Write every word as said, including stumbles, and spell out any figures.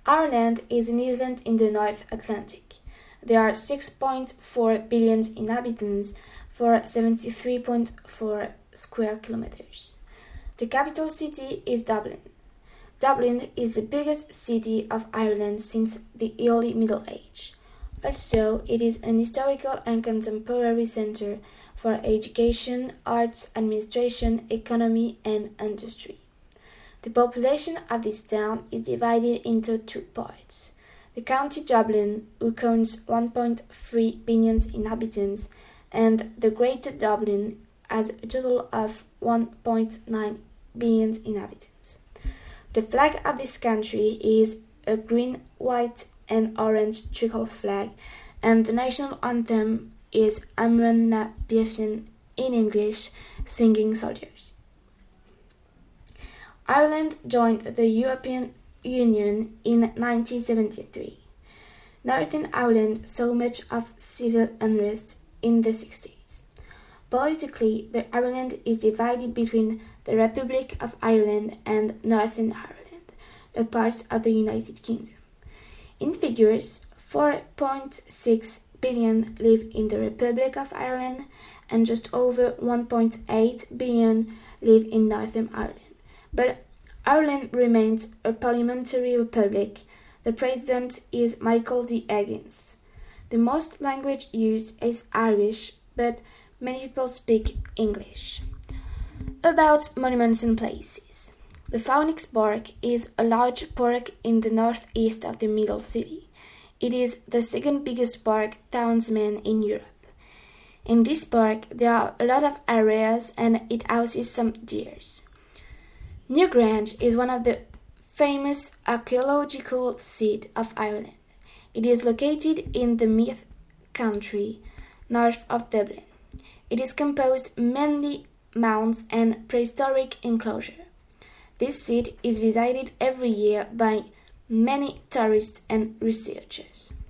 Ireland is an island in the North Atlantic. There are six point four billion inhabitants for seventy-three point four square kilometers. The capital city is Dublin. Dublin is the biggest city of Ireland since the early Middle Age. Also, it is an historical and contemporary center for education, arts, administration, economy, and industry. The population of this town is divided into two parts. The County Dublin, who counts one point three billion inhabitants, and the Greater Dublin has a total of one point nine billion inhabitants. The flag of this country is a green, white, and orange tricolor flag, and the national anthem is Amran na Biefen in English, Singing Soldiers. Ireland joined the European Union in nineteen seventy-three. Northern Ireland saw much of civil unrest in the sixties. Politically, the Ireland is divided between the Republic of Ireland and Northern Ireland, a part of the United Kingdom. In figures, four point six billion live in the Republic of Ireland and just over one point eight billion live in Northern Ireland. But Ireland remains a parliamentary republic. The president is Michael D. Higgins. The most language used is Irish, but many people speak English. About monuments and places. The Phoenix Park is a large park in the northeast of the Middle City. It is the second biggest park townsman in Europe. In this park, there are a lot of areas and it houses some deers. Newgrange is one of the famous archaeological sites of Ireland. It is located in the Meath country, north of Dublin. It is composed mainly mounds and prehistoric enclosure. This site is visited every year by many tourists and researchers.